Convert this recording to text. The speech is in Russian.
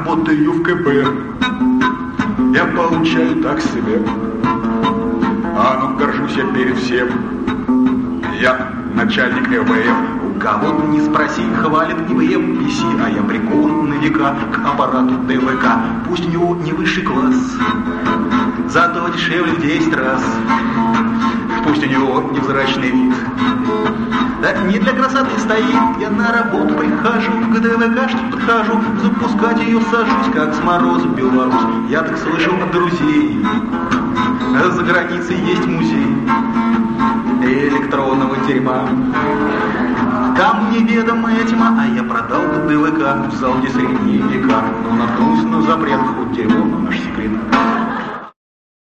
работаю в КП, я получаю так себе. А ну, горжусь я перед всем, я начальник ЭВМ. У кого не спроси, хвалит ИВМ PC, а я прикован на века к аппарату ДВК. Пусть у него не высший класс, зато дешевле в 10 раз. Пусть у него невзрачный вид, да не для красоты стоит. Я на работу прихожу, к ДВК что подхожу, запускать ее сажусь, как с мороза Беларусь. Я так слышал от друзей, за границей есть музей электронного дерьма. Там неведомая тьма, а я продал ДВК в зал, где средние века. Но наткнулся на запрет, хоть дерьмо, но наш секрет.